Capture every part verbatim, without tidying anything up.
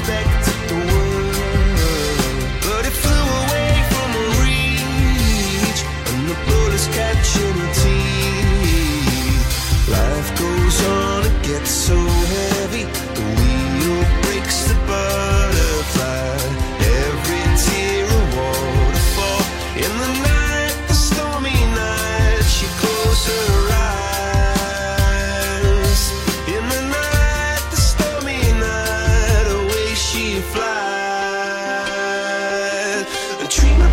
respected the world, but it flew away from her reach, and the bullets catching her teeth. Life goes on, it gets so heavy, the wheel breaks the butterfly. Every tear a waterfall. In the night, the stormy night, she closed her eyes. In the night, the stormy night, away she flies. A dream of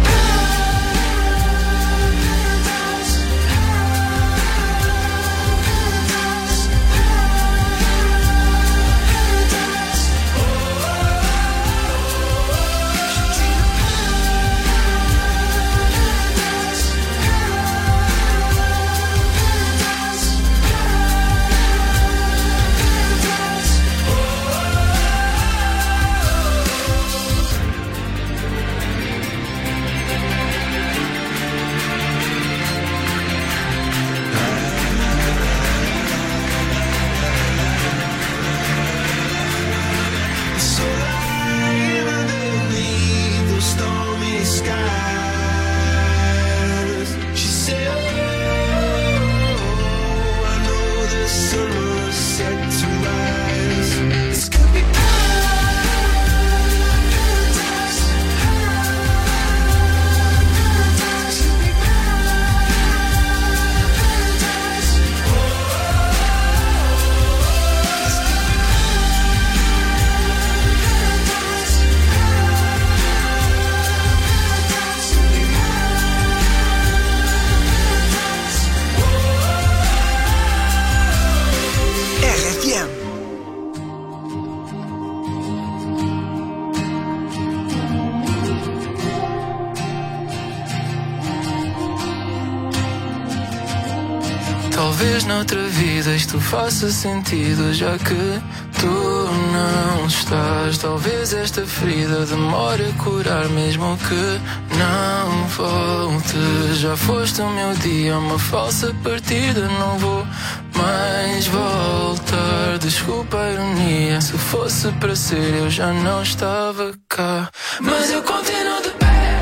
Talvez noutra vida isto faça sentido, já que tu não estás. Talvez esta ferida demore a curar, mesmo que não voltes. Já foste o meu dia, uma falsa partida, não vou mais voltar. Desculpa a ironia, se fosse para ser eu já não estava cá. Mas eu continuo de pé,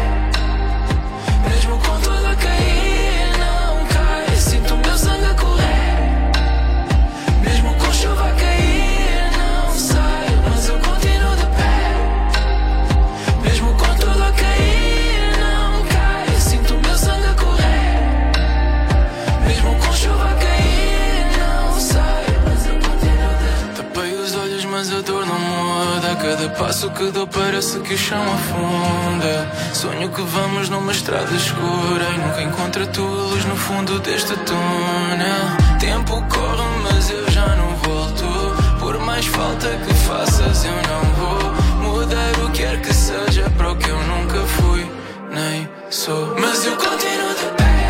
mesmo com tudo a cair, não cai. Sinto o meu sangue a correr, mesmo com chuva a cair, não sai. Mas eu continuo de pé, mesmo com tudo a cair, não cai. Sinto o meu sangue a correr, mesmo com chuva a cair, não sai. Mas eu continuo de pé. Tapei os olhos mas a dor não muda. A cada passo que dou parece que o chão afunda. Sonho que vamos numa estrada escura e nunca encontro a tua luz no fundo deste túnel. Tempo corre mas eu já não volto. Por mais falta que faças eu não vou mudar o que quer que seja para o que eu nunca fui nem sou. Mas eu continuo de pé,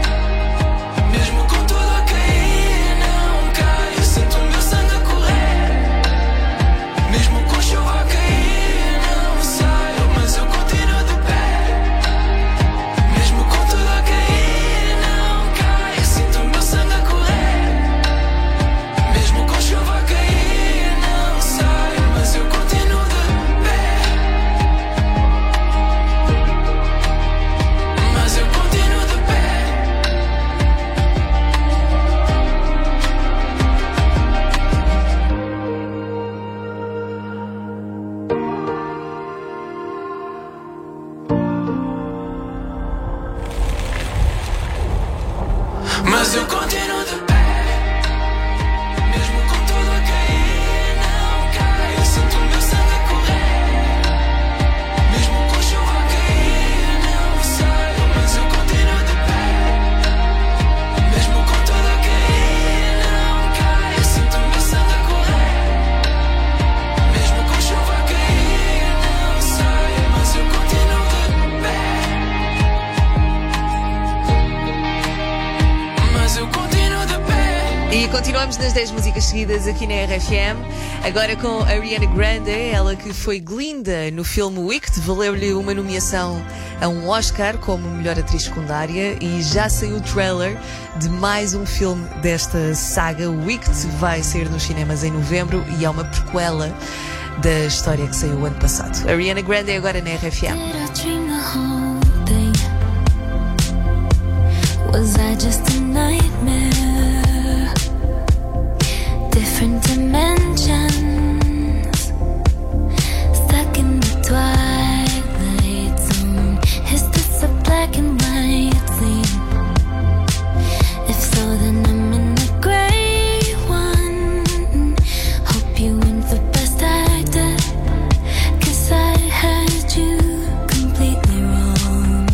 mesmo com tudo a cair, não cai. Eu sinto o meu sangue a correr, mesmo com chuva a cair, não saio. Mas eu continuo de pé, mesmo com tudo a cair, não cai. Eu sinto o meu sangue a correr, mesmo com chuva a cair, não saio. Mas eu continuo de pé, mas eu continuo de pé. Mas eu continuo de pé, mesmo com tudo a cair, não cai. Eu sinto o meu sangue a correr, mesmo com chuva a cair, não saio. Mas eu continuo de pé, mesmo com tudo a cair, não cai. Eu sinto o meu sangue a correr, mesmo com chuva a cair, não saio. Mas eu continuo de pé, mas eu continuo de pé. E continuamos nas dez músicas seguidas aqui na R F M. Agora com a Ariana Grande, ela que foi Glinda no filme Wicked, valeu-lhe uma nomeação a um Oscar como melhor atriz secundária e já saiu o trailer de mais um filme desta saga. Wicked vai sair nos cinemas em novembro e é uma prequela da história que saiu o ano passado. Ariana Grande é agora na R F M. Was I just a nightmare? Different dimensions, stuck in the twilight zone. Is this a black and white scene? If so, then I'm in the gray one. Hope you went the best actor, 'cause I had you completely wrong.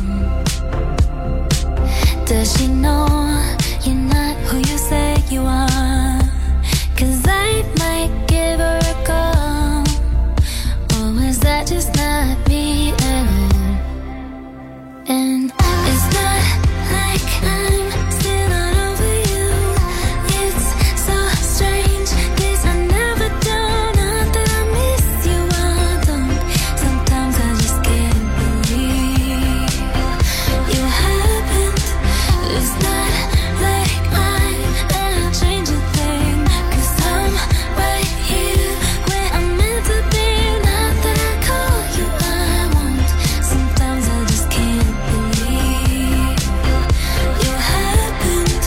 Does she know you're not who you say you are? 'Cause I might give her a call. Or was that just not me at all? And it's not like I'm still not over you. It's so strange, 'cause I never do. Not that I miss you, I don't. Sometimes I just can't believe you happened. It's not like I'm gonna change a thing, 'cause I'm right here where I'm meant to be. Not that I call you, I won't. Sometimes I just can't believe you happened.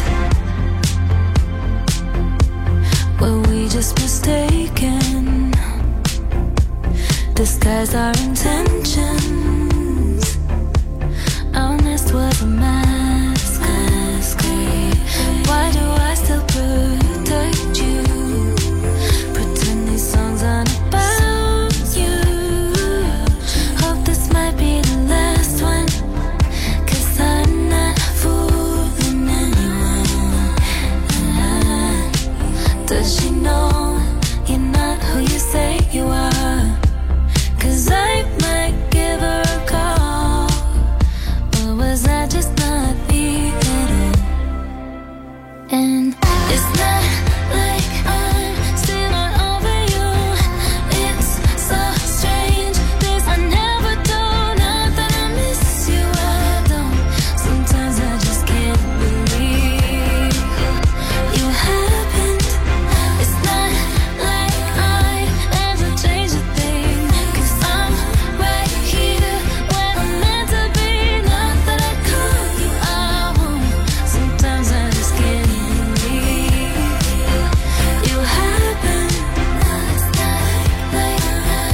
Were we just mistaken? Disguise our intentions. Our nest was a masquerade. Why do I still protect you? Pretend these songs aren't about you. Hope this might be the last one, 'cause I'm not fooling anyone. Does she know you're not who you say you are? 'Cause I might give her a call. Or was I just not me at all? And it's not like I'm still not over you. It's so strange, this I never do. Not that I miss you, I don't. Sometimes I just can't believe you happened. It's not like I ever changed a thing, 'cause I'm right here where I'm meant to be. Not that I call you, I won't. Sometimes I just can't believe you happened. It's not like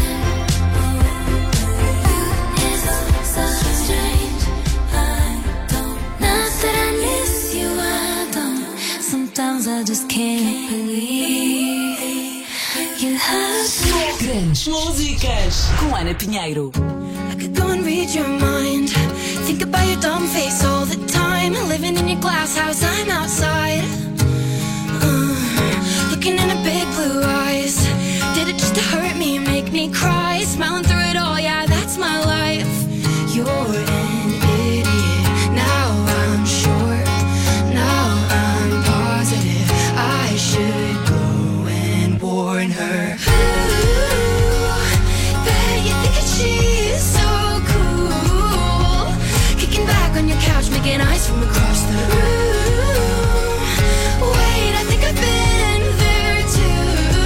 it's so strange, I don't. Not that I miss you, I don't. Sometimes I just can't believe you happened. Grandes músicas com Ana Pinheiro. I could go and read your mind. Think about your dumb face all the time. Living in your glass house, I'm outside. Uh, looking in her big blue eyes. Did it just to hurt me, make me cry? Smiling through it all, yeah, that's my life. You're an idiot. Now I'm sure. Now I'm positive. I should go and warn her. Ooh, bet you think that she's so cool. Kicking back on your couch, making eyes from across the room. Wait, I think I've been there too.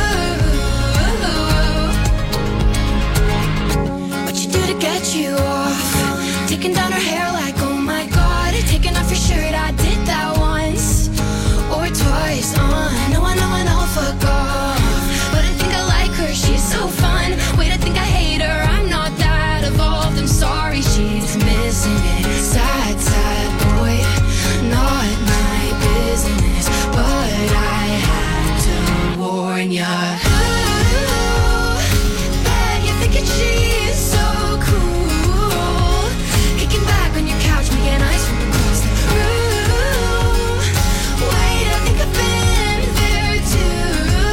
What you do to get you off? Taking down her hair like, oh my god. Taking off your shirt, I did that once or twice. Uh, I know, I know, I know, fuck off. But I think I like her, she's so fun. Wait, I think I hate her, I'm not that evolved. I'm sorry, she's missing it. Sad, sad boy, not my business. But I had to warn ya. Ooh, bet you're thinking she's so cool. Kicking back on your couch, making eyes from across the room. Wait, I think I've been there too.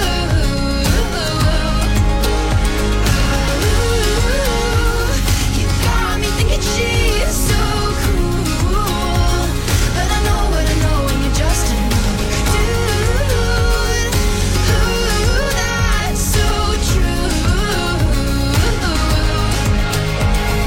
Ooh, you got me thinking she's so cool. But I know what I know, and you're just another dude. Ooh, that's so true.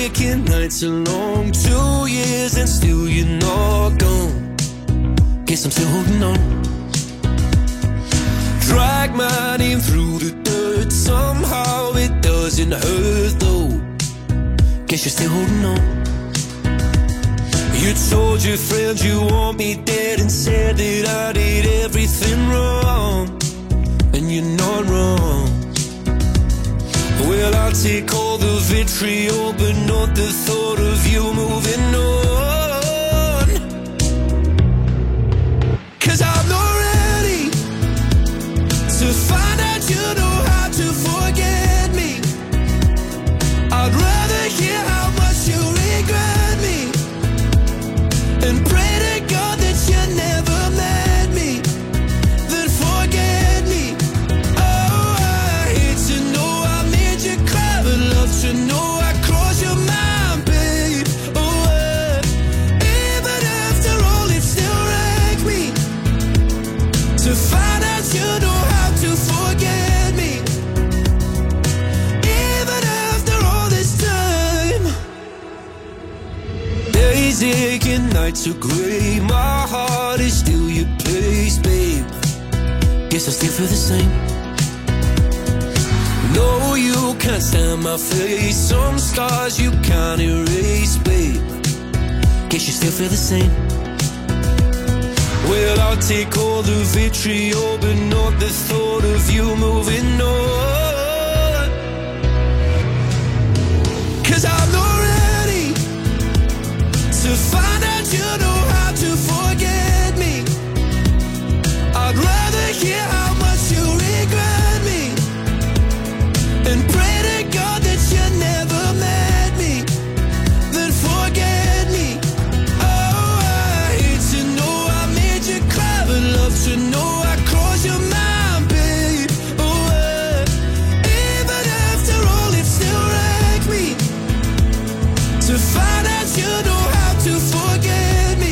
aching nights are long. Two years and still you're not gone. Guess I'm still holding on. Drag my name through the dirt. Somehow it doesn't hurt though. Guess you're still holding on. You told your friends you want me dead and said that I did everything wrong. And you're not wrong. Well, I'll take all the vitriol, but not the thought of you moving on. 'Cause I'm not ready to find out you know how to forget me. I'd rather hear how much you regret me and pray to God that you never met me, then forget me. Oh, I hate to know I made you cry, but love to know I crossed your mind, babe. Oh, uh, even after all, it still wrecked me to find out you know how to forget me. Even after all this time, days aching, nights are grey. My heart is still your place, babe. Guess I still feel the same. No, you can't stand my face. Some scars you can't erase, babe. Guess you still feel the same. Well, I'll take all the vitriol, but not the thought of you moving on. 'Cause I'm not ready to find out you know how to forget me. I'd rather hear how much you regret me and pray to God that you never met me, then forget me. Oh, I hate to know I made you cry, but love to know I crossed your mind, babe. Oh, uh, even after all, it still wrecked me to find out you know how to forget me.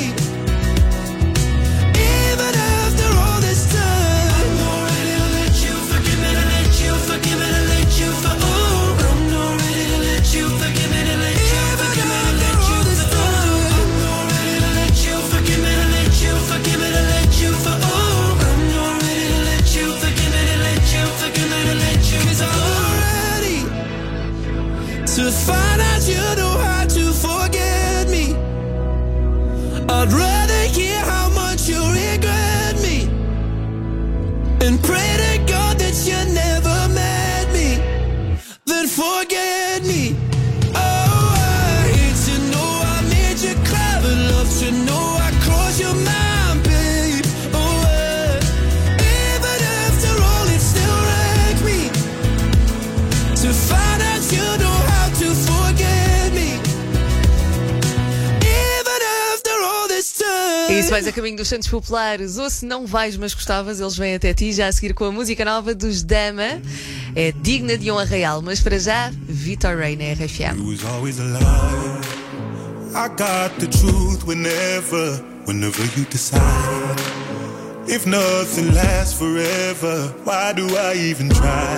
Even after all this time, I'm not ready to let you forgive me, to let you forgive me, to let you for oh. I'm not ready to let you forgive me, to let you forgive me, to let you for oh. I'm not ready to let you forgive me, to let you forgive me, to let you for oh. I'm not ready to let you forgive me, to let you forgive me, to let you 'cause I'm not ready to find out you know how to forget me. I'd rather hear how much you regret me and pray to God that you never met me, then forget me. Oh, I hate to know I made you cry, but love to know I crossed your mind, babe. Oh, uh, even after all, it still wrecked me to find out you know how to forget me. Even after all this time. E isso vais a caminho dos Santos Populares. Ou se não vais, mas gostavas, eles vêm até ti já a seguir com a música nova dos Dama. É digna de um arraial, mas para já, Vitor Ray na R F M. It was always a lie. I got the truth whenever, whenever you decide. If nothing lasts forever, why do I even try?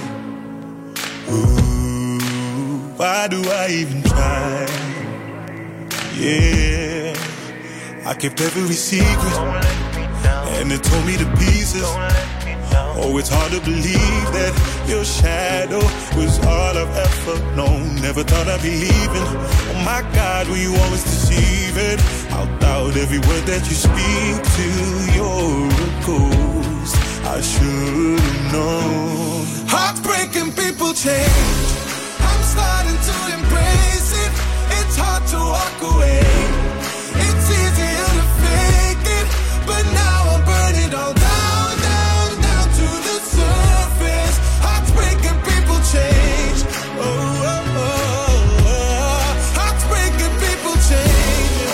Ooh, why do I even try? Yeah, I kept every secret, and it tore me to pieces. Oh, it's hard to believe that your shadow was all I've ever known. Never thought I'd be leaving. Oh my God, were you always deceiving? I'll doubt every word that you speak to. You're a ghost, I should've known. Heartbreaking people change. I'm starting to embrace it. It's hard to walk away. It's easier to fake it, but now I'm burning all down, down, down to the surface. Heartbreaking people change. Oh, oh, oh, oh. Heartbreaking people change.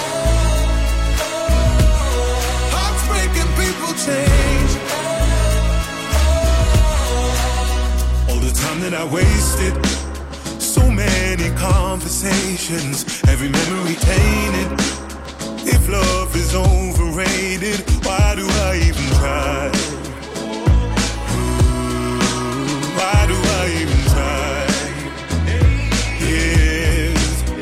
Heartbreaking people change. All the time that I wasted, so many conversations, every memory tainted. If love is overrated, why do I even try? Ooh, why do I even try? Yes,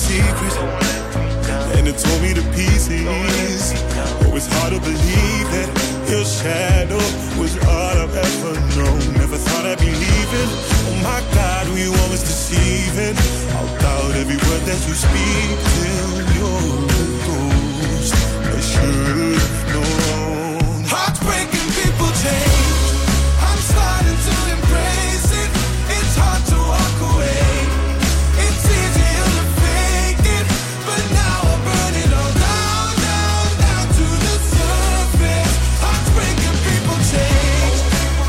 secret, and it tore me to pieces. Oh, it's hard to believe that your shadow was all I've ever known. Never thought I'd be leaving. Oh my God, were you always deceiving? I'll doubt every word that you speak till you're a ghost. I should've known. Heartbreaking people change. I'm starting to embrace it. It's hard to walk away. It's easier to fake it, but now I burn it all down, down, down to the surface. Heartbreaking people change.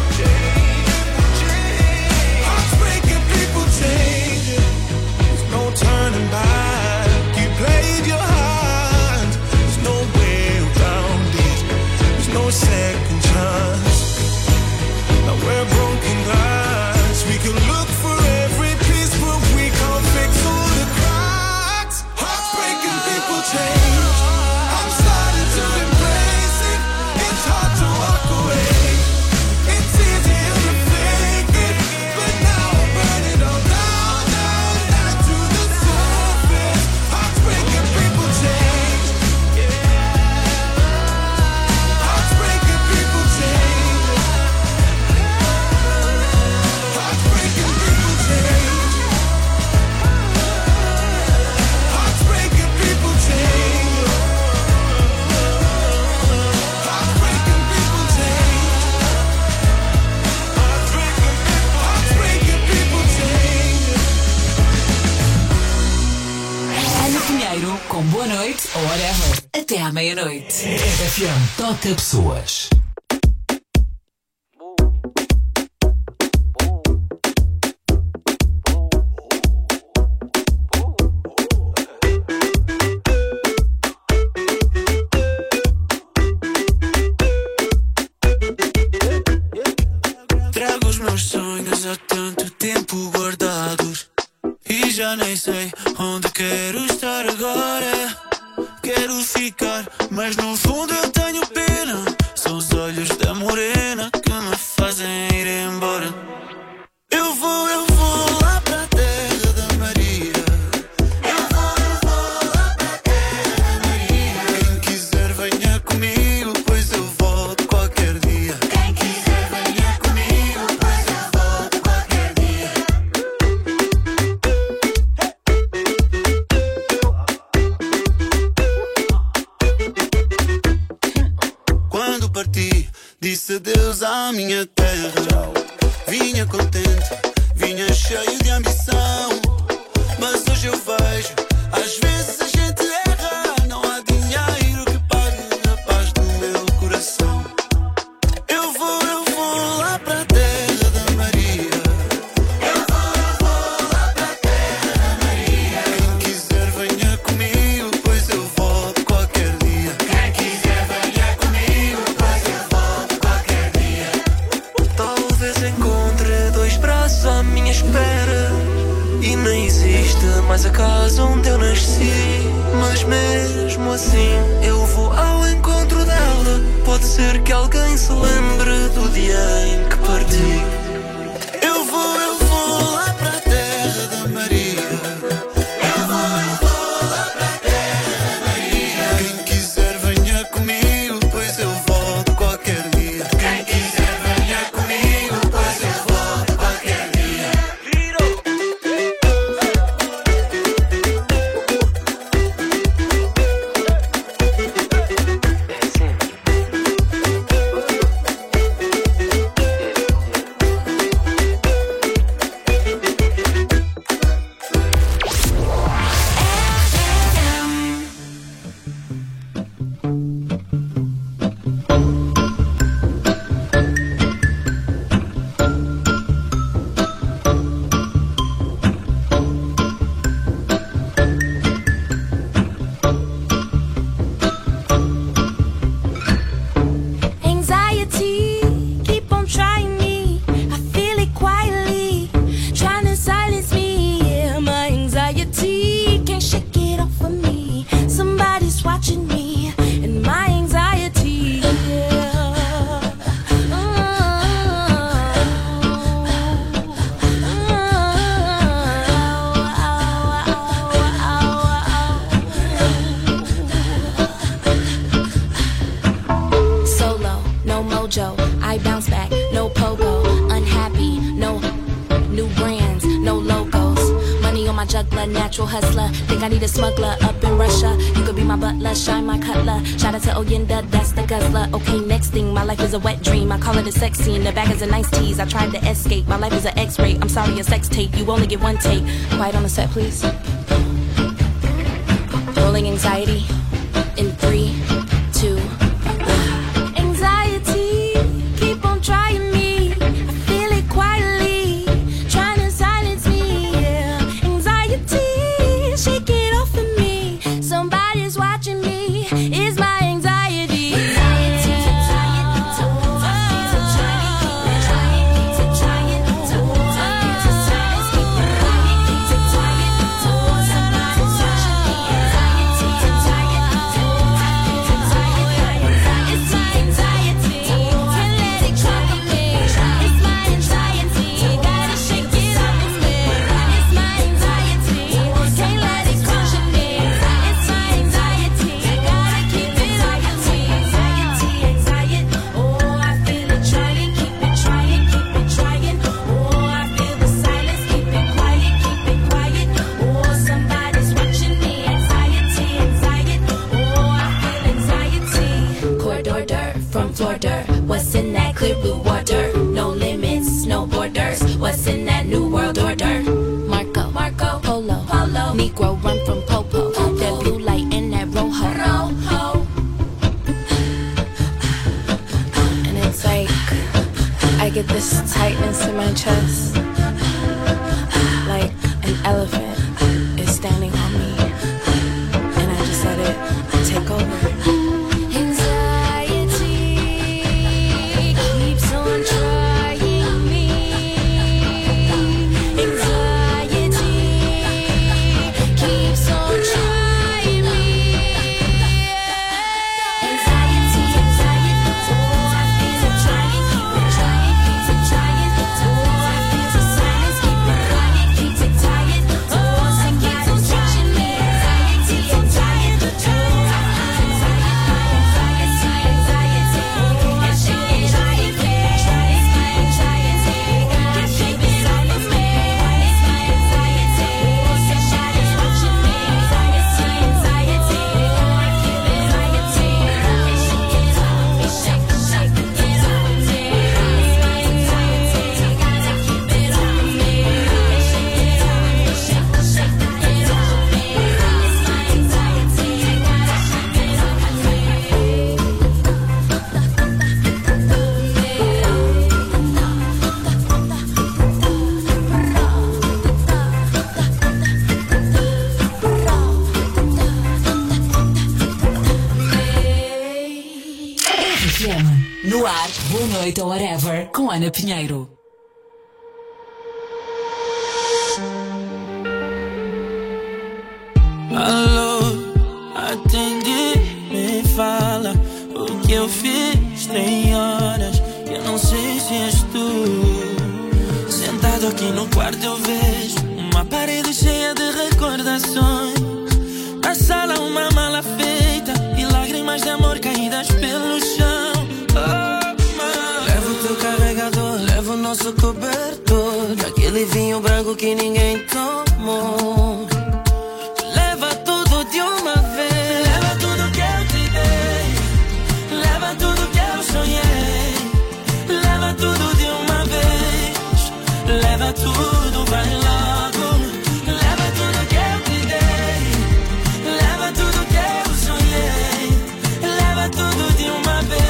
Heartbreaking people change. There's no turning back. You played your hand. There's no way around it. There's no second chance. Now we're broken glass. We can look for every piece, but we can't fix all the cracks. Heartbreaking people change. I'm starting to embrace it. It's hard to walk away. It's easier to fake it, but now I burn it all down, down, down to the surface. Heartbreaking people change. Heartbreaking people change. Heartbreaking people change. Heartbreaking people change. Heartbreaking people change. Heartbreaking people change. Ana Pinheiro com boa noite ou whatever. Até à meia-noite. R F M toca pessoas. Trago os meus sonhos há tanto tempo guardados e já nem sei onde quero estar agora. Quero ficar, mas no fundo eu tenho pena. São os olhos da morena que me fazem ir embora. Eu vou, eu vou lá para a terra da Maria. Eu vou, eu vou lá para a terra da Maria. Quem quiser venha comigo, pois eu volto qualquer dia. Quem quiser venha comigo, pois eu volto qualquer dia. Quando parti, disse adeus à minha terra. Vinha contente, vinha cheio de ambição. Mas hoje eu vejo, às vezes a gente erra. Não há dinheiro que pague a paz do meu coração. Eu vou, eu vou lá para a terra da Maria. Eu vou, eu vou lá para a terra da Maria. Quem quiser venha comigo, pois eu volto qualquer dia. Quem quiser venha comigo, pois eu volto qualquer dia. Talvez encontre dois braços à minha espera e nem existe mais a casa onde eu nasci. Mas mesmo assim eu vou ao encontro dela. Pode ser que alguém se lembre do dia em que parti. Eu vou, eu vou lá para a terra da Maria. Eu vou, eu vou lá para a terra da Maria. Quem quiser venha comigo, pois eu volto qualquer dia. Quem quiser venha comigo, pois eu volto qualquer dia. juggler, natural hustler. Think I need a smuggler up in Russia. You could be my butler, shine my cutler. Shout out to Oyenda, that's the guzzler. Okay, next thing, my life is a wet dream. I call it a sex scene, the back is a nice tease. I tried to escape, my life is an X-ray. I'm sorry, a sex tape, you only get one tape. Quiet on the set, please. Rolling anxiety in three, two, one. Anxiety, keep on trying me. I feel it quietly, trying to silence me. Yeah. Anxiety, shake it off of me. Somebody's watching me. It's my anxiety. Anxiety, what's in that clear blue water? No limits, no borders. What's in that new world order? Marco, Marco, Polo, Polo. Negro run from Popo. Popo. That blue light in that rojo. Rojo. And it's like I get this tightness in my chest, like an elephant is standing on me, and I just let it take over. No ar, boa noite ou whatever, com Ana Pinheiro. Alô, atende, me fala o que eu fiz. Tem horas que eu não sei se és tu. Sentado aqui no quarto eu vejo uma parede cheia de recordações. Na sala uma mala feita e lágrimas de amor caídas pelo chão. Oh, levo teu carregador, levo nosso cobertor, aquele vinho branco que ninguém tomou. Leva tudo de uma vez, leva tudo que eu te dei, leva tudo que eu sonhei, leva tudo de uma vez, leva tudo, vai logo. Leva tudo que eu te dei, leva tudo que eu sonhei, leva tudo de uma vez.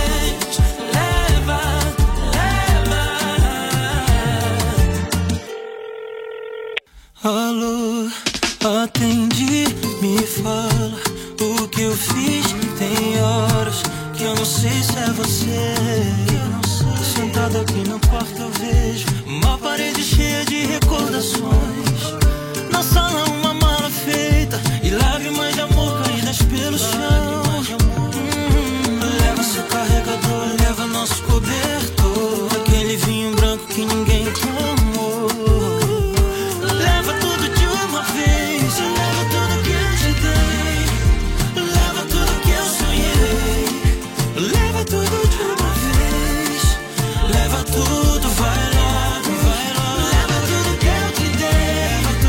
Alô, atende, me fala o que eu fiz. Tem horas que eu não sei se é você. Tô sentado aqui no quarto, eu vejo uma parede cheia de recordações. Na sala uma mala feita e lágrimas de amor caídas pelo chão. hum, Leva seu carregador, leva nosso cobertor, aquele vinho branco que ninguém tomou. Tudo vai logo, vai logo. Leva tudo que eu te dei,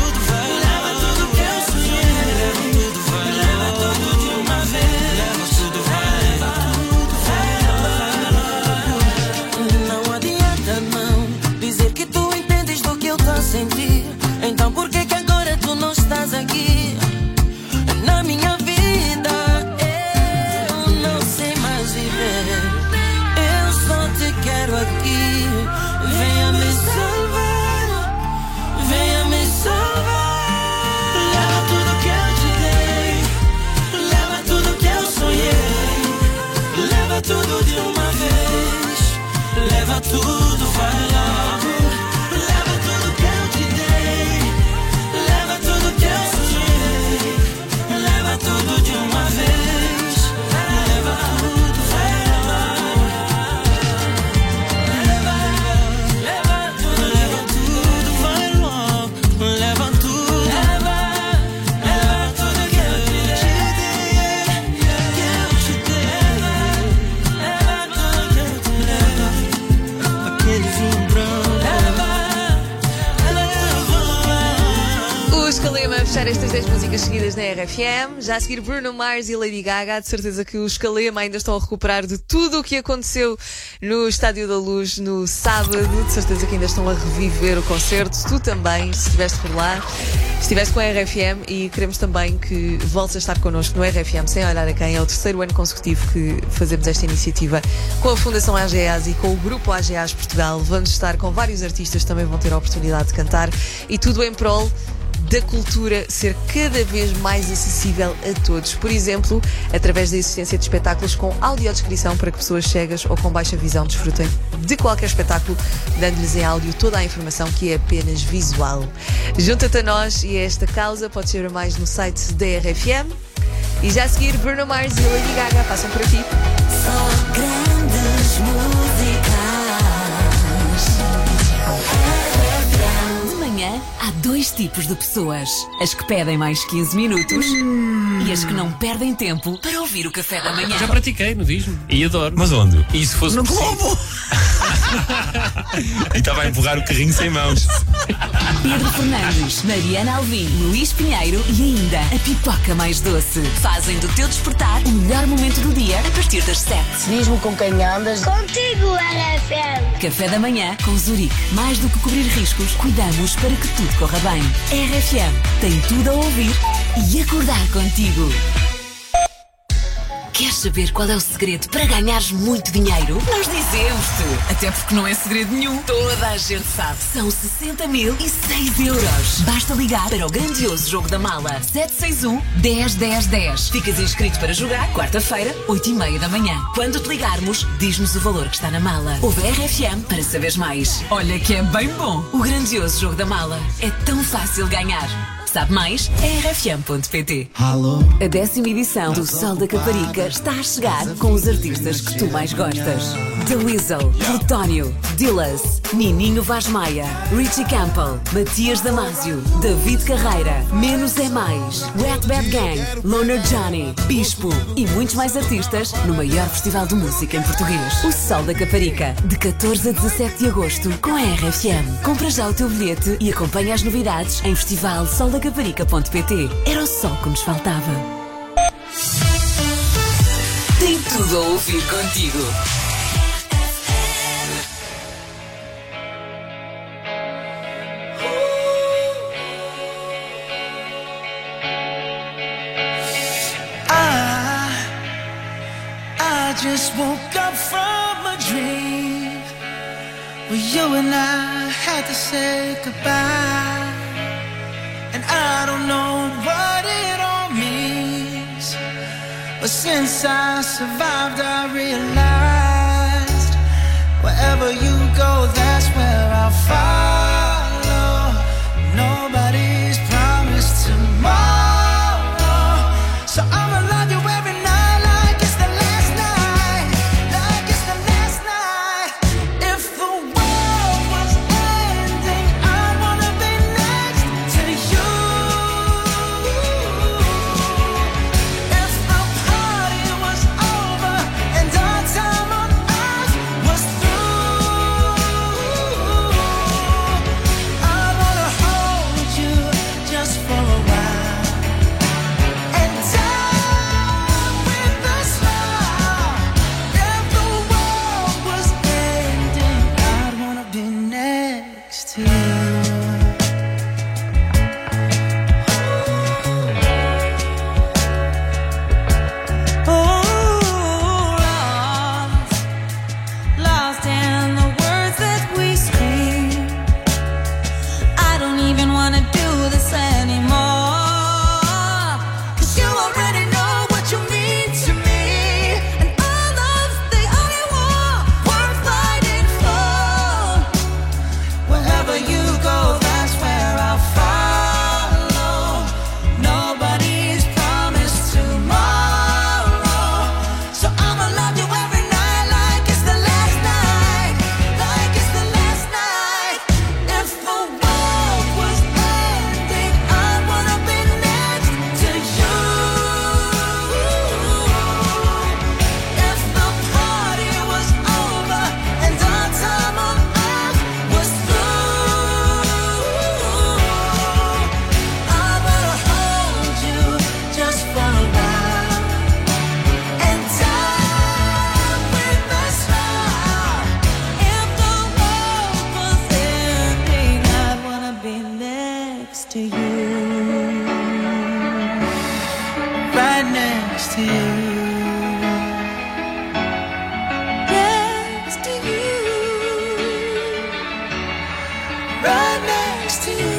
Escalema a fechar estas dez músicas seguidas na R F M. Já a seguir Bruno Mars e Lady Gaga. De certeza que o Escalema ainda estão a recuperar de tudo o que aconteceu no Estádio da Luz no sábado. De certeza que ainda estão a reviver o concerto. Tu também, se estiveste por lá, estiveste com a R F M, e queremos também que voltes a estar connosco no R F M Sem Olhar a Quem. É o terceiro ano consecutivo que fazemos esta iniciativa com a Fundação A G A S e com o Grupo A G A S Portugal. Vamos estar com vários artistas, também vão ter a oportunidade de cantar, e tudo em prol da cultura ser cada vez mais acessível a todos. Por exemplo, através da existência de espetáculos com audiodescrição para que pessoas cegas ou com baixa visão desfrutem de qualquer espetáculo, dando-lhes em áudio toda a informação que é apenas visual. Junta-te a nós e a esta causa. Podes saber mais no site da R F M. E já a seguir, Bruno Mars e Lady Gaga passam por aqui. Só grandes músicas. Há dois tipos de pessoas: as que pedem mais quinze minutos hum. e as que não perdem tempo para ouvir o café da manhã. Já pratiquei no Disney e adoro. Mas onde? E se fosse no possível... Globo! E estava a empurrar o carrinho sem mãos. Pedro Fernandes, Mariana Alvim, Luís Pinheiro e ainda a pipoca mais doce fazem do teu despertar o melhor momento do dia a partir das sete. Diz-me com quem andas. Contigo, R F M. Café da manhã com Zurique. Mais do que cobrir riscos, cuidamos para que tudo corra bem. R F M tem tudo a ouvir e acordar contigo. Queres saber qual é o segredo para ganhares muito dinheiro? Nós dizemos-te. Até porque não é segredo nenhum. Toda a gente sabe. São sessenta mil e seis euros. Basta ligar para o grandioso jogo da mala. sete seis um, dez, dez, dez. Ficas inscrito para jogar quarta-feira, oito e meia da manhã. Quando te ligarmos, diz-nos o valor que está na mala. Ouve a R F M para saberes mais. Olha que é bem bom. O grandioso jogo da mala. É tão fácil ganhar. Sabe mais? É r f m ponto p t. Alô? A décima edição do Sol da Caparica está a chegar com os artistas que tu mais gostas: The Weasel, Plutónio, Dillas, Nininho Vaz Maia, Richie Campbell, Matias Damasio, David Carreira, Menos é Mais, Wet Bad Gang, Loner Johnny, Bispo e muitos mais artistas no maior festival de música em português. O Sol da Caparica, de catorze a dezassete de agosto, com a R F M. Compra já o teu bilhete e acompanha as novidades em festival sol da caparica ponto p t. Era o sol que nos faltava. Tem tudo a ouvir contigo. I, I just woke up from a dream where you and I had to say goodbye. And I don't know what it all means, but since I survived I realized wherever you go, that's where I'll follow. Nobody's promised tomorrow, so I'ma love you every night like it's the last night, like it's the last night. If the world was ending, I wanna be next to you. If the party was over and our time on earth was through, next to you. Next to you. Right next to you.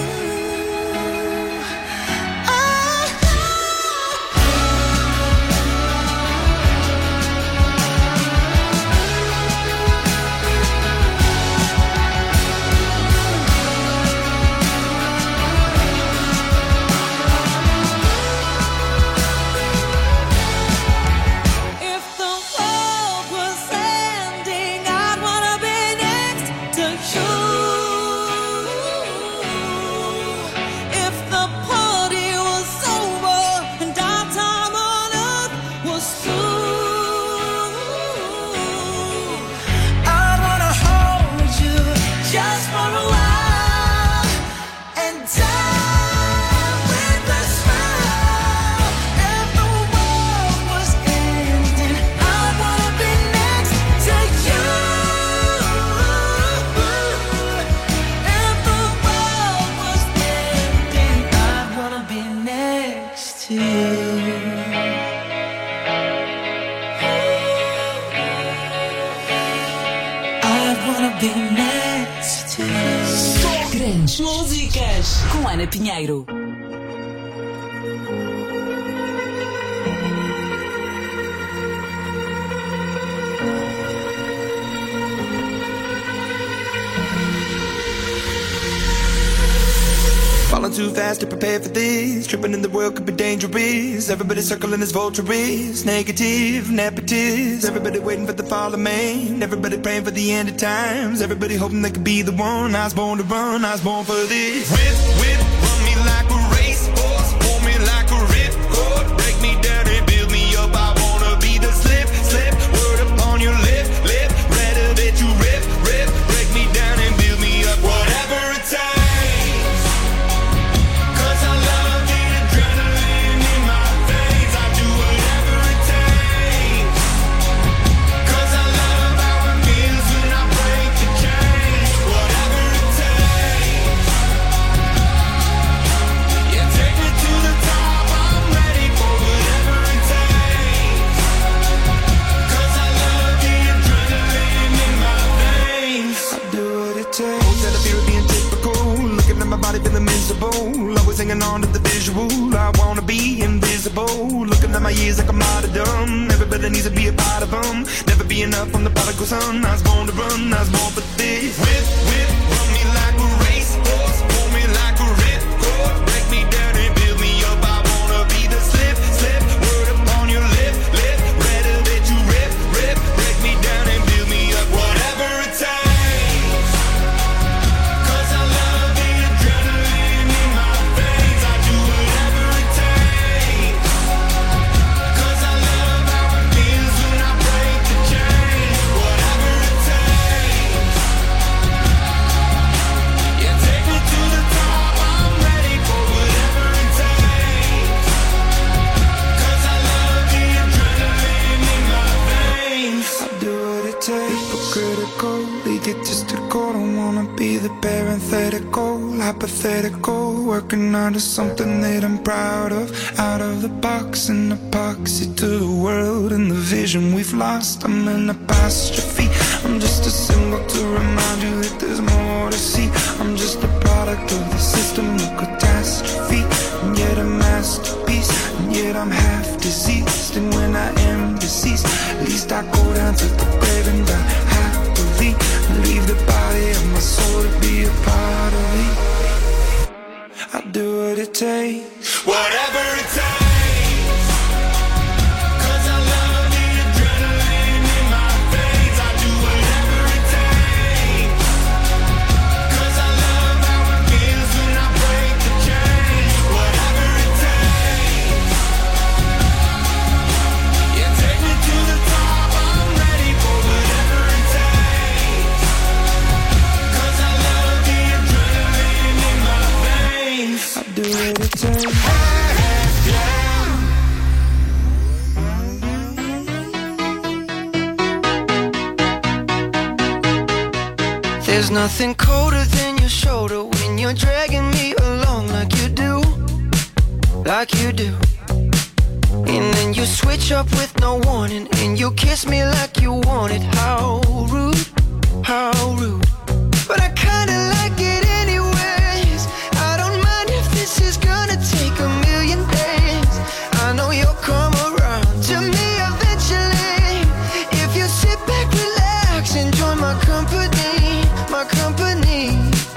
Grandes músicas com Ana Pinheiro. Falling too fast to prepare for this. Tripping in the world could be dangerous. Everybody circling as vultures. Negative, nepotist. Everybody waiting for the fall of man. Everybody praying for the end of times. Everybody hoping they could be the one. I was born to run, I was born for this. Whip, whip, run me like a racehorse. Pull me like a ripcord. Break me down and build me up. I wanna be the slip, slip. Word upon your lip, lip. Rather that you rip, rip. Break me down and build me up. Whatever it takes. Feeling miserable, always hanging on to the visual. I wanna be invisible. Looking at my years like I'm out of dumb. Everybody needs to be a part of them. Never be enough from the prodigal son. I was born to run, I was born for this. Whip, whip, run me like a racehorse. Pull me like a ripcord. Break me down and build me up. I wanna be the slip, slip. Word upon your lip, lip. Rather that you rip, rip. Break me down and build me up. Whatever it takes. Egotistical, don't wanna be the parenthetical, hypothetical, working out of something that I'm proud of. Out of the box, an epoxy to the world and the vision we've lost. I'm an apostrophe, I'm just a symbol to remind you that there's more to see. I'm just a product of the system of catastrophe, and yet a masterpiece, and yet I'm half diseased. And when I am deceased, at least I go down to the grave and die happily. Leave the body of my soul to be a part of me. I'll do what it takes, whatever it takes. Cause I love the adrenaline in my veins. I do whatever it takes. Cause I love how it feels when I break the chains. Whatever it takes. Yeah, take me to the top. I'm ready for whatever it takes. Cause I love the adrenaline in my veins. I do what it takes. There's nothing colder than your shoulder when you're dragging me along like you do, like you do. And then you switch up with no warning, and you kiss me like you want it. How rude, how rude. But I kinda like it anyways. I don't mind if this is gonna take a million days. I know you'll come around to me eventually. If you sit back, relax, enjoy my company, my company.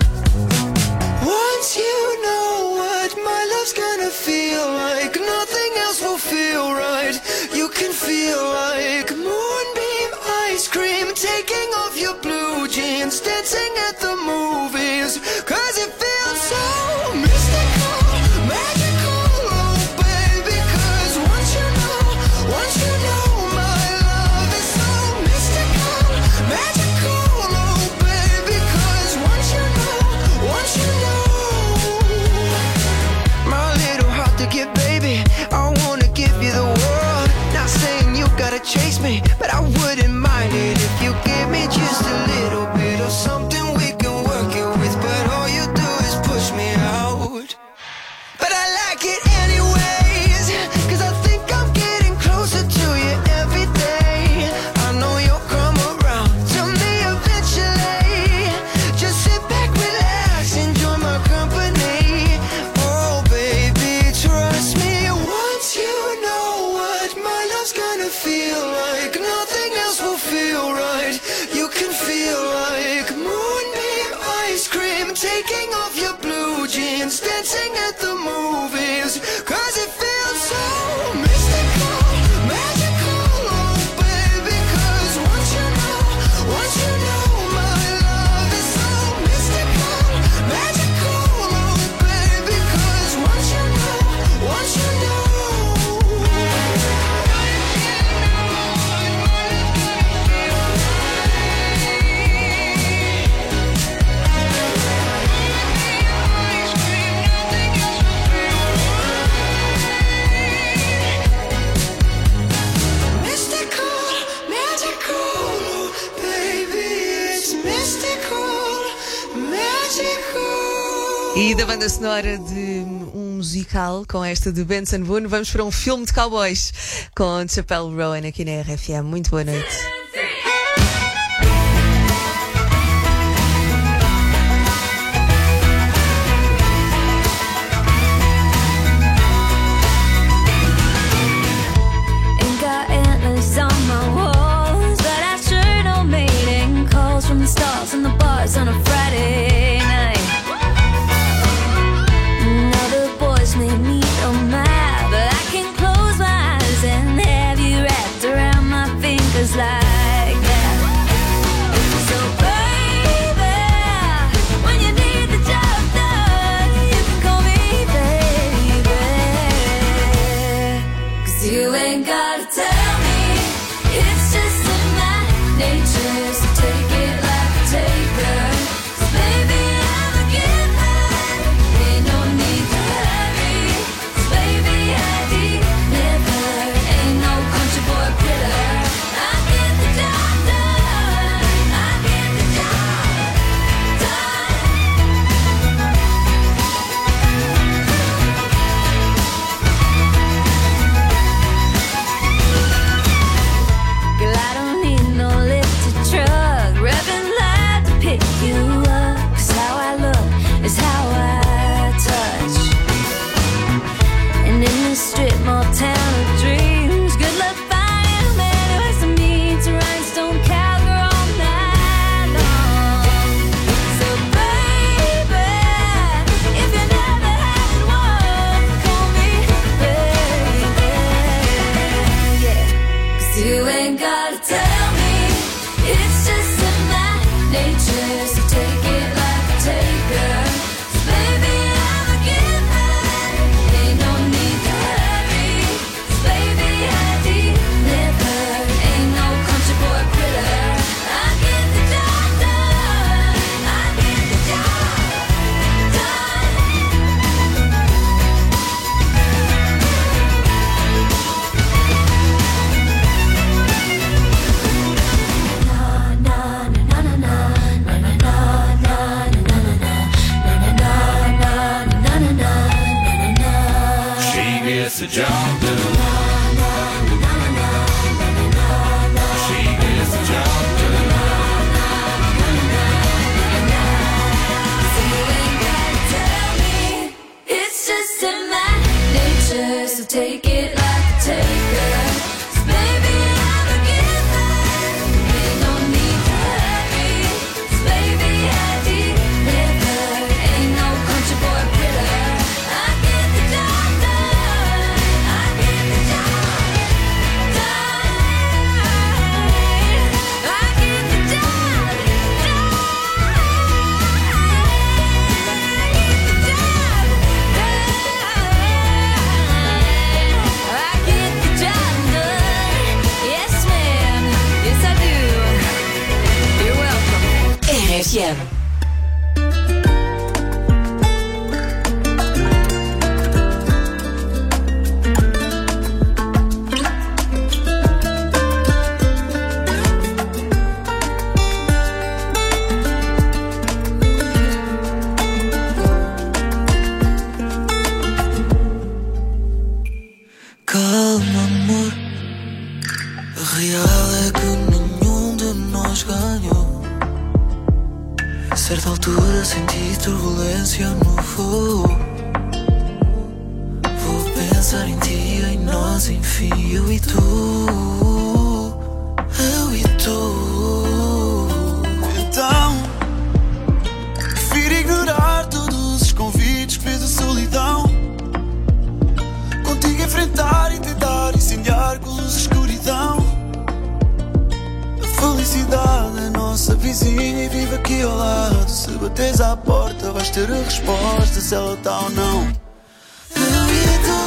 Once you know what my love's gonna feel like, nothing else will feel right. You can feel like moonbeam ice cream, taking off your blue jeans, dancing at the movies. Cause it feels so mystical, magical, oh baby. Cause once you know, once you know my love is so mystical, magical, oh baby. Cause once you know, once you know, my little heart to give, baby, I wanna give you the world. Not saying you gotta chase me, but I wouldn't mind it if you give me just a little bit of something we can work it with. But all you do is push me out. But I like it anyways, cause I think I'm getting closer to you every day. I know you'll come around to me eventually. Just sit back, relax, enjoy my company. Oh baby, trust me. Once you know what my love's gonna feel like, nothing else will feel right. You can feel like moonbeam ice cream, taking off your blue jeans, dancing at the movies. Cause it feels so mystical, magical, oh baby. Cause once you know, once you know my love is so mystical, magical, oh baby. Cause once you know, once you know. E da banda sonora de um musical com esta de Benson Boone, vamos para um filme de cowboys com Chappelle Rowan aqui na R F M. Muito boa noite. Ain't got antlers on my walls, but I sure don't mating calls from the stars and the bars on a Friday night. Now the boys may meet on my, but I can close my eyes and have you wrapped around my fingers like that. So baby, when you need the job done, you can call me baby. Cause you ain't gotta tell me, it's just in my nature, so take it like a taker. 'Cause baby, I'm a giver, ain't no need to hurry. 'Cause baby, I deliver, ain't no country boy critter. I get the job done, I get the job done. Girl, I don't need no lifted truck, revving loud to pick you up. 'Cause how I look is how I touch. And in this strip mall town of dreams, good luck finding a man who has the means to rhinestone cowgirl all night long. So baby, if you never had one, call me baby. Yeah. 'Cause you ain't gotta tell me, it's just in my nature, so take it like a taker. 'Cause baby, I'm a giver, ain't no need to hurry. 'Cause baby, I deliver, ain't no country boy critter. I get the job done, I get the job She gets the job done. nature, so take it like a taker. 'Cause baby, I'm a giver. You don't need to hurry. 'Cause baby, I deliver. Ain't no country boy quitter. I get the job done. I get the job done. I get the job done. I get the job done. Yes, ma'am. Yes, I do. You're welcome. R F M. Calma, amor. A real é que nenhum de nós ganhou. A certa altura senti turbulência no voo. Vou pensar em ti, em nós, enfim, eu e tu. Eu e tu. Então, prefiro ignorar todos os convites que fez a solidão. Contigo enfrentar e tentar incendiar com luz a escuridão. A felicidade é nossa vizinha e vive aqui ao lado. Se bateres à porta vais ter a resposta se ela tá ou não. Eu e tu,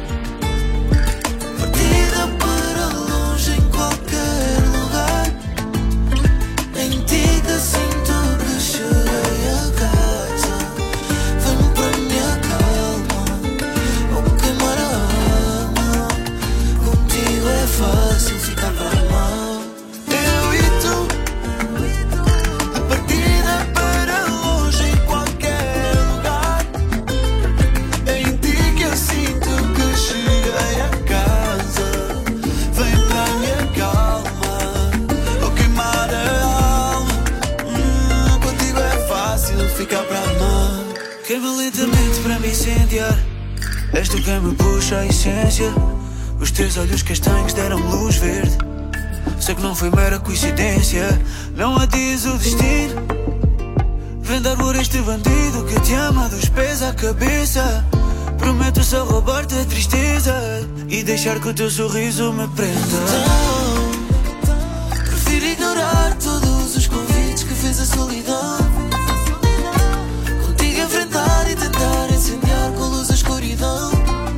partida para longe em qualquer lugar. Em ti que sinto que cheguei a casa. Vem para minha calma, vou queimar a alma. Contigo é fácil ficar para mal. Eu e tu, a partida para longe em qualquer lugar. Em ti que eu sinto que cheguei a casa. Vem para minha calma, vou queimar a alma. Hum, contigo é fácil ficar para mal. Queima lentamente para me incendiar. És tu quem me puxa a essência. Os teus olhos castanhos deram luz verde. Sei que não foi mera coincidência. Não adias o destino. Vendar por este bandido que te ama dos pés à cabeça. Prometo só roubar-te a tristeza e deixar que o teu sorriso me prenda. Então, prefiro ignorar todos os convites que fez a solidão. Contigo enfrentar e tentar incendiar com luz a escuridão.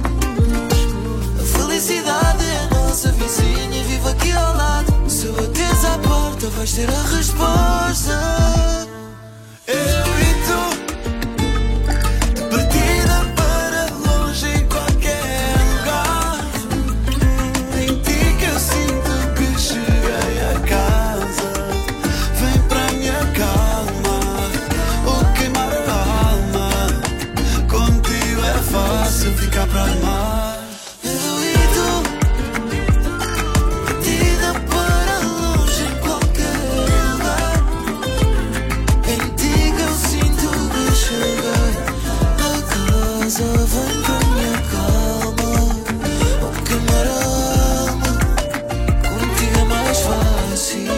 A felicidade é a nossa vizinha e vive aqui ao lado. Se bateres à porta vais ter a resposta. Eu e tu, de partida para longe em qualquer lugar. Em ti que eu sinto que cheguei a casa. Vem para minha calma, vou queimar a alma. Contigo é fácil ficar para amar. Eu e tu, partida para longe em qualquer lugar. Em ti que eu sinto que cheguei a casa. Vem para minha calma, vou queimar a alma. Contigo é mais fácil.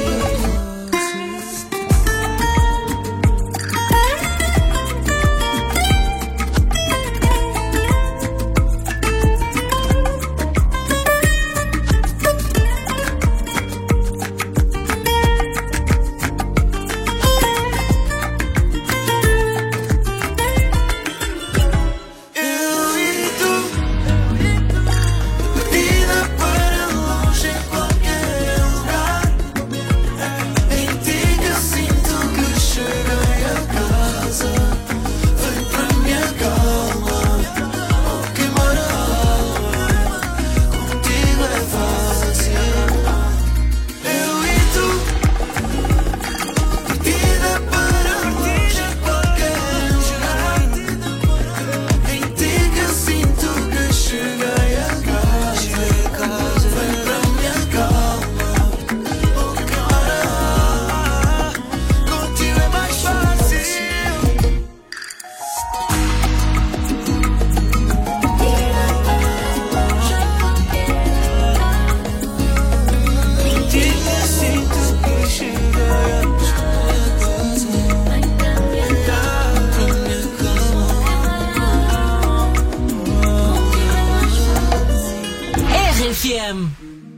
R F M.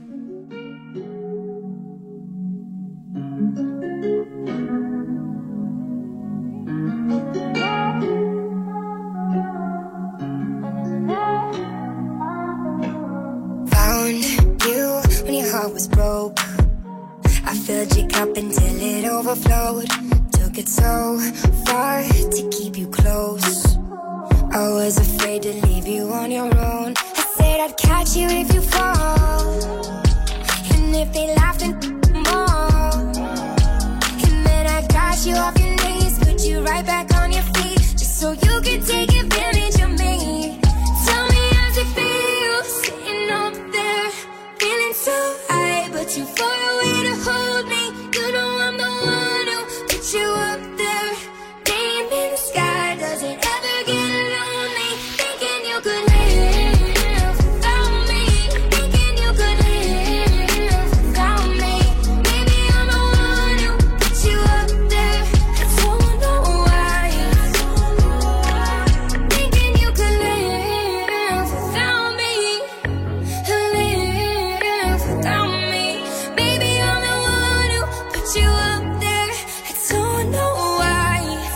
Found you when your heart was broke. I filled your cup until it overflowed. Took it so far to keep you close. I was afraid to leave you on your own. I said I'd catch you if you fall, and if they laughed and more. And then I got you off your knees, put you right back on your feet, just so you could take advantage of me. Tell me how's it feel, sitting up there, feeling so high, but too far away to hold me. You know I'm the one who put you up there. Name in the sky, does it ever get lonely? Thinking you could live without me. Thinking you could live without me. Maybe I'm the one who put you up there. I don't know why. Thinking you could live without me. Live without me. Maybe I'm the one who put you up there. I don't know why.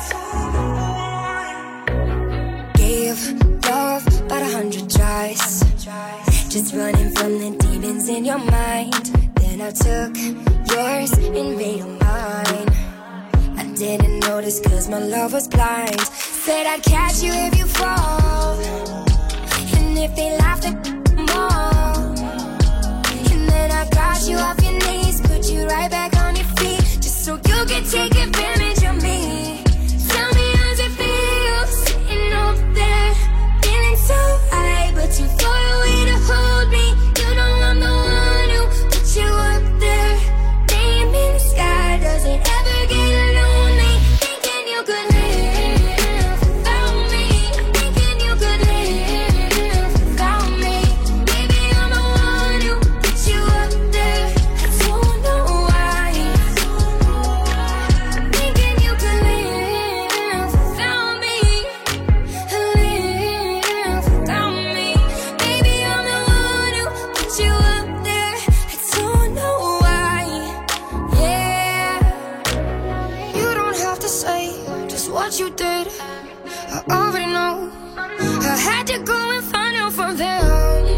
Gave love about a hundred tries, just running from the demons in your mind. Then I took yours and made them mine. I didn't notice cause my love was blind. Said I'd catch you if you fall, and if they laughed at more. And then I got you off your knees, put you right back on your feet, just so you could take advantage of me. Tell me how's it feel, sitting up there, feeling so high, but too far away to hold me. You know I'm the one who put you up there. Name in the sky, does it ever get lonely? Thinking you could live without me. Thinking you could live without me. Maybe I'm the one who put you up there. I don't know why. Thinking you could live without me. Live without me. Maybe I'm the one who put you up there. I don't know why. Yeah. You don't have to say just what you did. I already know. I had to go and find out from them.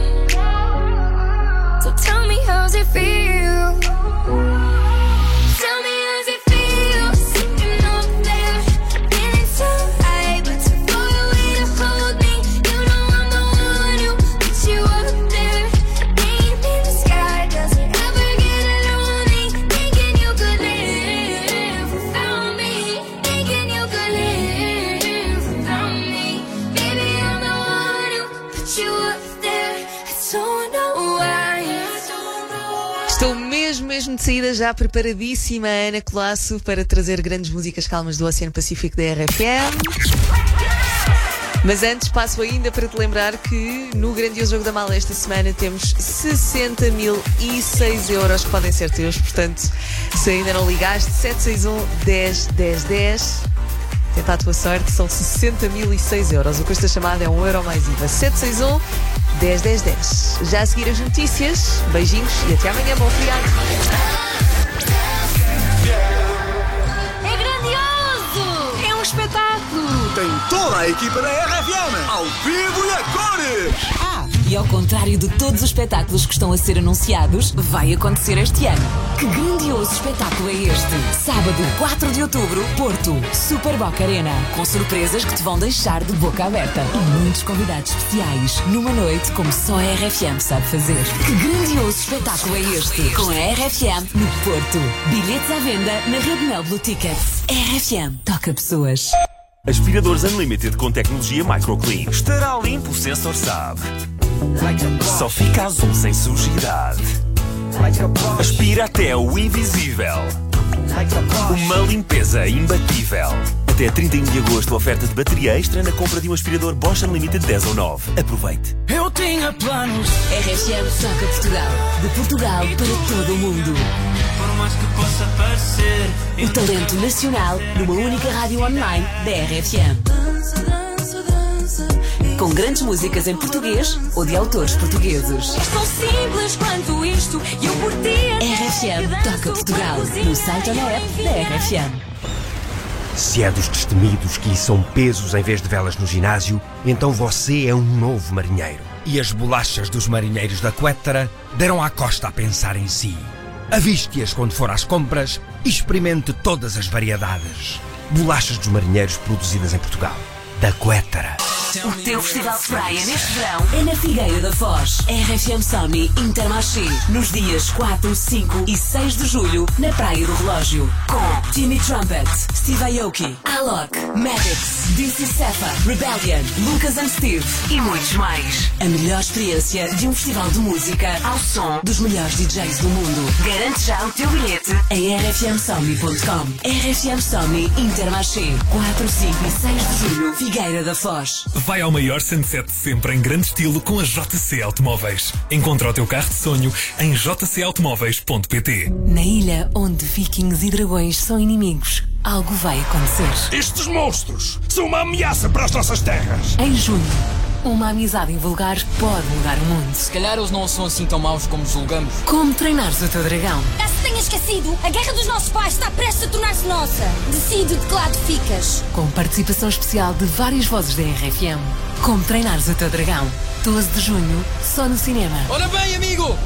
So tell me how's it feel. Tell me how's it feel, sitting up there, feeling so high, but too far away to hold me. You know I'm the one who put you up there. Name in the sky, does it ever get lonely? Thinking you could live without me. Thinking you could live without me. Maybe I'm the one who put you up there. I don't know why. Estou mesmo, mesmo de saída, já preparadíssima, Ana Colasso, para trazer grandes músicas calmas do Oceano Pacífico da R F M. Mas antes, passo ainda para te lembrar que no grandioso Jogo da Mala esta semana temos sessenta mil e seis euros que podem ser teus. Portanto, se ainda não ligaste, sete seis um, dez, dez, dez. Tenta a tua sorte, são sessenta mil e seis euros. O custo da chamada é um euro mais I V A. sete seis um, dez, dez, dez. Já a seguir as notícias. Beijinhos e até amanhã. Bom feriado. É grandioso! É um espetáculo! Tem toda a equipa da R F M, ao vivo e a cores! Ah, e ao contrário de todos os espetáculos que estão a ser anunciados, vai acontecer este ano. Que grandioso espetáculo é este? Sábado, quatro de outubro, Porto, Super Boca Arena. Com surpresas que te vão deixar de boca aberta. E muitos convidados especiais, numa noite como só a R F M sabe fazer. Que grandioso espetáculo é este? Com a R F M no Porto. Bilhetes à venda na Rede Mel Blue Tickets. R F M toca pessoas. Aspiradores Unlimited com tecnologia MicroClean. Estará limpo, o sensor sabe. Só fica azul sem sujidade. Aspira até o invisível. Uma limpeza imbatível. Até trinta e um de agosto, oferta de bateria extra na compra de um aspirador Bosch Unlimited dez ou nove. Aproveite. Eu tinha planos. R F M toca Portugal. De Portugal para todo o mundo. Por mais que possa parecer. O talento nacional numa única rádio online da R F M. Dança, dança, dança. com grandes músicas em português ou de autores portugueses. Tão simples quanto isto, e eu por ti. R F M Toca Portugal, no site ou na app da R F M. Se é dos destemidos que içam pesos em vez de velas no ginásio, então você é um novo marinheiro. E as bolachas dos marinheiros da Quettara deram à costa a pensar em si. Aviste-as quando for às compras e experimente todas as variedades. Bolachas dos marinheiros produzidas em Portugal. Da Quettara. O teu festival de praia neste verão é na Figueira da Foz. R F M Somni Intermarché, nos dias quatro, cinco e seis de julho, na Praia do Relógio. Com Timmy Trumpet, Steve Aoki, Alok, Maddox, D C Cefa, Rebellion, Lucas and Steve e muitos mais. A melhor experiência de um festival de música ao som dos melhores D Js do mundo. Garante já o teu bilhete em r f m somni ponto com. R F M Somni Intermarché, quatro, cinco e seis de julho, Figueira da Foz. Vai ao maior sunset de sempre em grande estilo com a J C Automóveis. Encontra o teu carro de sonho em j c automóveis ponto p t. Na ilha onde vikings e dragões são inimigos, algo vai acontecer. Estes monstros são uma ameaça para as nossas terras. Em junho, uma amizade invulgar pode mudar o mundo. Se calhar eles não são assim tão maus como julgamos. Como treinares o teu dragão? Caso tenha esquecido, a guerra dos nossos pais está prestes a tornar-se nossa. Decide de que lado ficas. Com participação especial de várias vozes da R F M. Como treinares o teu dragão? doze de junho, só no cinema. Ora bem, amigo!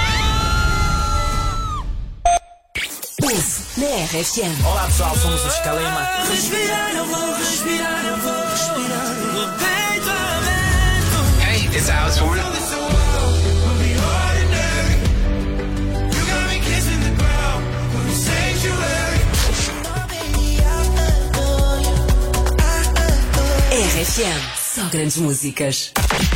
Ouve na R F M. Olá pessoal, somos os Calema. Respirar, eu vou respirar, eu vou respirar. No peito aberto. Hey, it's Alex Horner. R F M, só grandes músicas.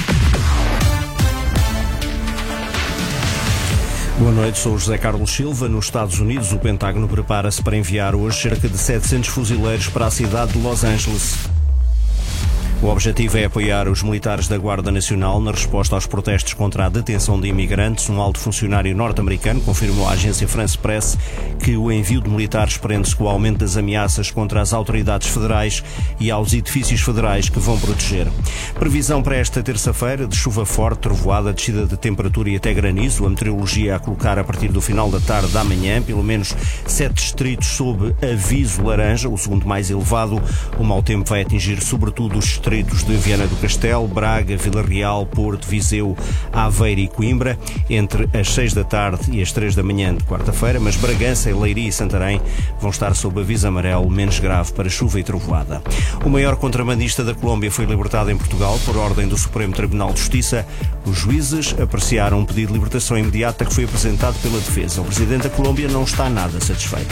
Boa noite, sou o José Carlos Silva. Nos Estados Unidos, o Pentágono prepara-se para enviar hoje cerca de setecentos fuzileiros para a cidade de Los Angeles. O objetivo é apoiar os militares da Guarda Nacional na resposta aos protestos contra a detenção de imigrantes. Um alto funcionário norte-americano confirmou à agência France Press que o envio de militares prende-se com o aumento das ameaças contra as autoridades federais e aos edifícios federais que vão proteger. Previsão para esta terça-feira de chuva forte, trovoada, descida de temperatura e até granizo. A meteorologia a colocar a partir do final da tarde da manhã pelo menos sete distritos sob aviso laranja, o segundo mais elevado. O mau tempo vai atingir sobretudo os distritos de Viana do Castelo, Braga, Vila Real, Porto, Viseu, Aveiro e Coimbra, entre as seis da tarde e as três da manhã de quarta-feira, mas Bragança, Leiria e Santarém vão estar sob aviso amarelo menos grave para chuva e trovoada. O maior contrabandista da Colômbia foi libertado em Portugal por ordem do Supremo Tribunal de Justiça. Os juízes apreciaram um pedido de libertação imediata que foi apresentado pela defesa. O presidente da Colômbia não está nada satisfeito.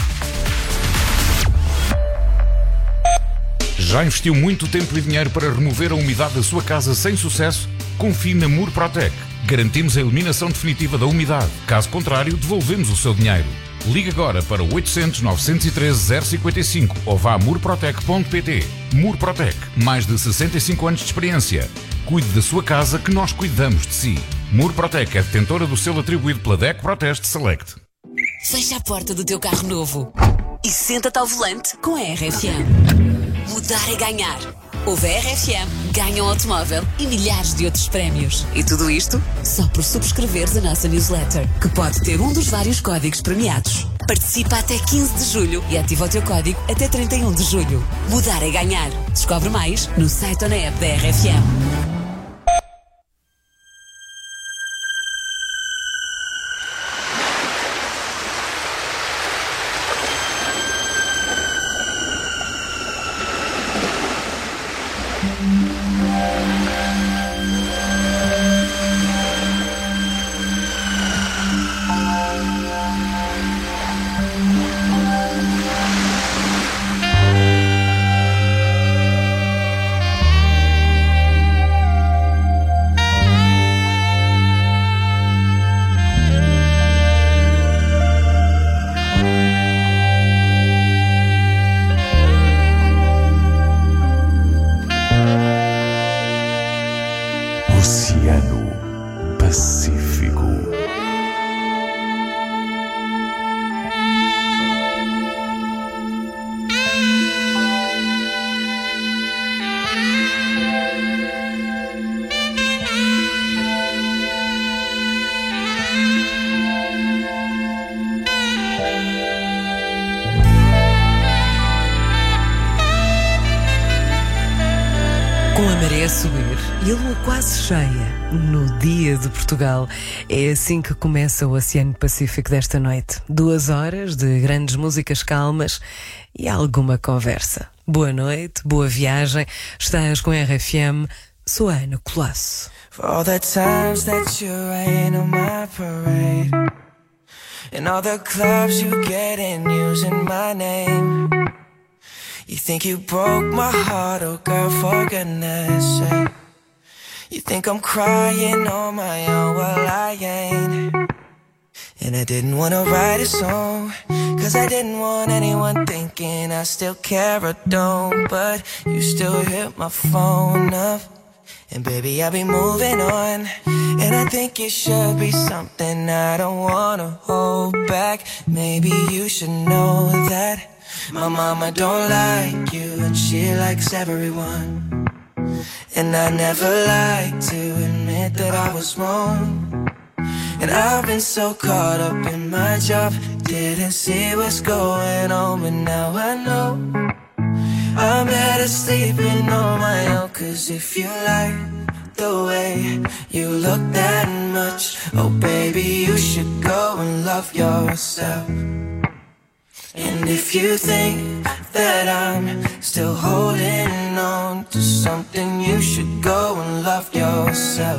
Já investiu muito tempo e dinheiro para remover a umidade da sua casa sem sucesso? Confie na Murprotec. Garantimos a eliminação definitiva da umidade. Caso contrário, devolvemos o seu dinheiro. Ligue agora para o oitocentos, novecentos e treze, zero cinquenta e cinco ou vá a murprotec ponto p t. Murprotec. Mais de sessenta e cinco anos de experiência. Cuide da sua casa que nós cuidamos de si. Murprotec é detentora do selo atribuído pela D E C Proteste Select. Fecha a porta do teu carro novo e senta-te ao volante com a R F M. Mudar é ganhar. Ouve a R F M, ganha um automóvel e milhares de outros prémios. E tudo isto só por subscreveres a nossa newsletter, que pode ter um dos vários códigos premiados. Participa até quinze de julho e ativa o teu código até trinta e um de julho. Mudar é ganhar. Descobre mais no site ou na app da R F M. a subir e a lua quase cheia no dia de Portugal. É assim que começa o Oceano Pacífico desta noite. Duas horas de grandes músicas calmas e alguma conversa. Boa noite, boa viagem. Estás com a R F M. Sou a Ana Colasso. For all the times that you rain on my parade, and all the clubs you get in using my name. You think you broke my heart, oh girl, for goodness sake. You think I'm crying on my own, well I ain't. And I didn't wanna write a song, cause I didn't want anyone thinking I still care or don't. But you still hit my phone up, and baby I'll be moving on. And I think it should be something I don't wanna hold back. Maybe you should know that my mama don't like you, and she likes everyone. And I never like to admit that I was wrong. And I've been so caught up in my job, didn't see what's going on, but now I know I'm better sleeping on my own. Cause if you like the way you look that much, oh baby, you should go and love yourself. And if you think that I'm still holding on to something, you should go and love yourself.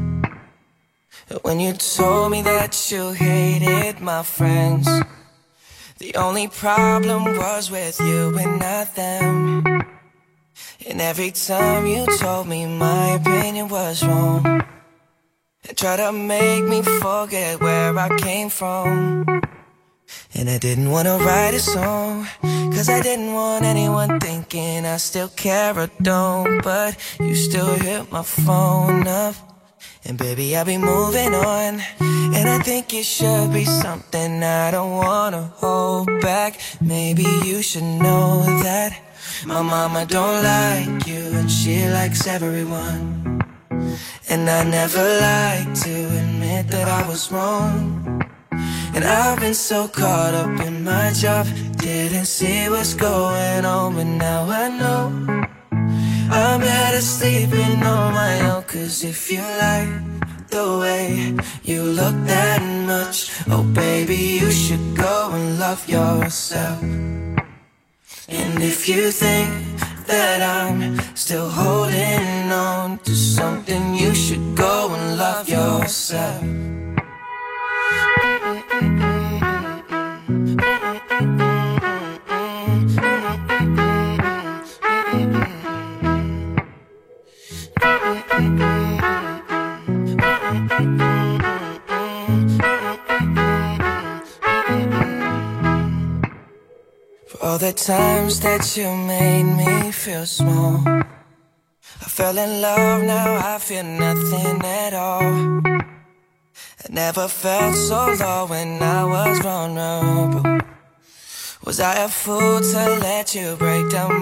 When you told me that you hated my friends, the only problem was with you and not them. And every time you told me my opinion was wrong, and tried to make me forget where I came from. And I didn't wanna write a song, cause I didn't want anyone thinking I still care or don't. But you still hit my phone up, and baby I'll be moving on. And I think it should be something I don't wanna hold back. Maybe you should know that my mama don't like you, and she likes everyone. And I never like to admit that I was wrong. And I've been so caught up in my job, didn't see what's going on, but now I know I'm better sleeping on my own. Cause if you like the way you look that much, oh baby, you should go and love yourself. And if you think that I'm still holding on to something, you should go and love yourself. For all the times that you made me feel small, I fell in love, now I feel nothing at all. I never felt so low when I was vulnerable. Was I a fool to let you break down